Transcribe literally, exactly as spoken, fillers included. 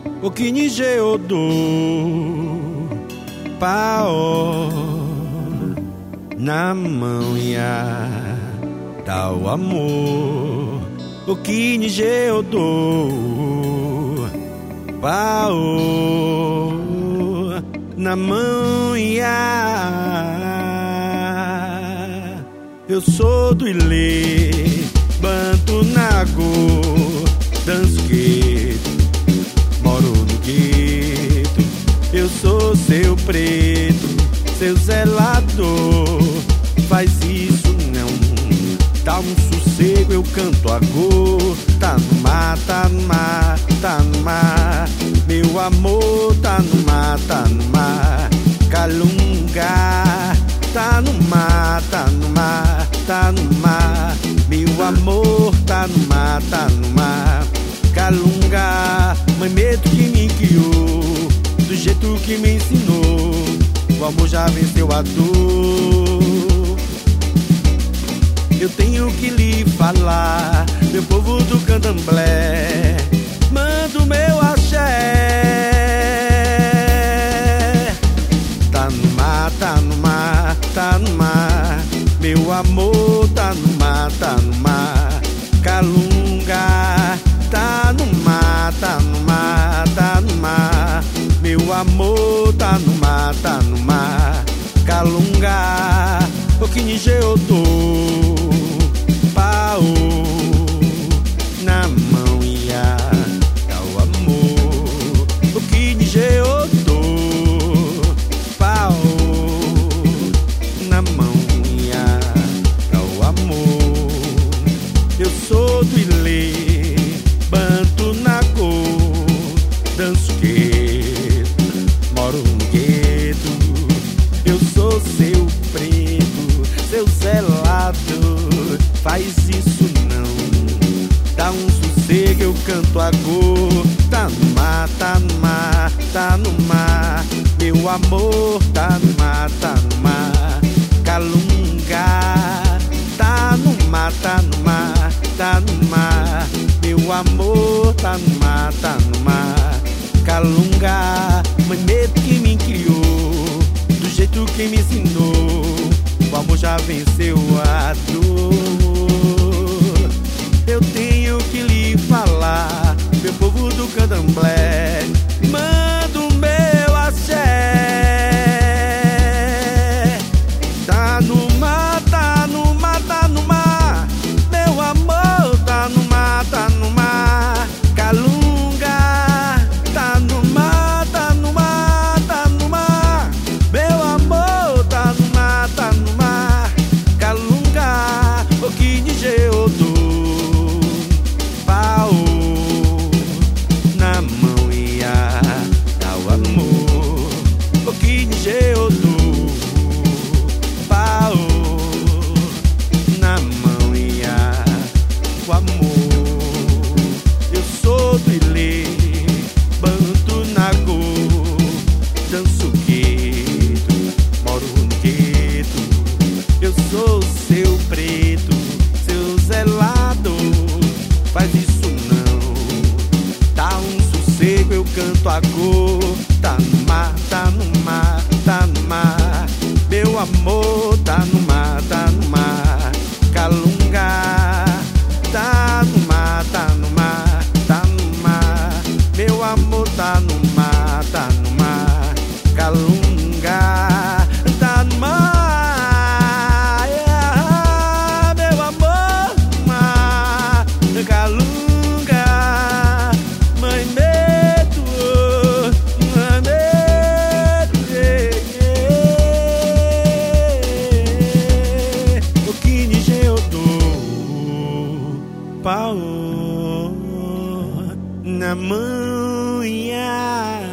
o que nije odo pao na mão ia dá o amor, o que nije odo pao na mão ia. Eu sou do Ilê, Banto Nago, danço gueto, moro no gueto. Eu sou seu preto, seu zelador. Faz isso não, dá um sossego, eu canto a cor. Tá no mar, tá no mar, tá no mar. Meu amor tá no mar, tá no mar. Calunga, tá no mar, tá no mar, tá no mar. Meu amor tá no mar, tá no mar. Calunga, mãe medo que me criou, do jeito que me ensinou. O amor já venceu a dor. Eu tenho que lhe falar, meu povo do candomblé, mando meu axé. Tá no mar, tá no mar, tá no mar. Meu amor tá no mar, tá no mar. Calunga, tá no mar, tá no mar, tá no mar. Meu amor tá no mar, tá no mar. Calunga, o que nije eu dou pau na mão ia dá o amor, o que nije eu dou pau na mão ia dá o amor. Eu sou do Ilê, Banto Nago, danço gueto, moro no gueto. Eu sou seu preto, seu zelador. Faz isso não, dá um sossego, eu canto a cor. Tá no mar, tá no mar, tá no mar. Meu amor tá no mar, tá no mar. Calunga, tá no mar, tá no mar, tá no mar. Meu amor tá no mar, tá no mar. Calunga, mãe medo que me criou, do jeito que me ensinou. O amor já venceu a dor. Eu tenho que lhe falar, meu povo do candomblé, mando meu axé. Tá no mar, tá no mar, tá no mar. Meu amor tá no mar, tá no mar. Calunga, tá no mar, tá no mar, tá no mar. Meu amor tá no mar, tá no mar. Calunga, o que nije eu dou pau na mão ia dá o amor, o que nije eu dou pau na mão ia o amor. Eu sou do Ilê, Banto Nago, danço gueto, moro no gueto. Eu sou seu preto, seu zelador. Faz isso não, dá um sossego, eu canto a cor. Tá no mar, tá no mar, tá no mar. Meu amor tá no mar, tá no mar. Calunga, tá no mar, tá no mar, tá no mar. Meu amor tá no mar, tá no mar. Calunga, tá no mar, yeah. Meu amor no mar. Calunga, mãe medo, mãe medo, yeah, yeah. O que nije eu dou pau na mão ia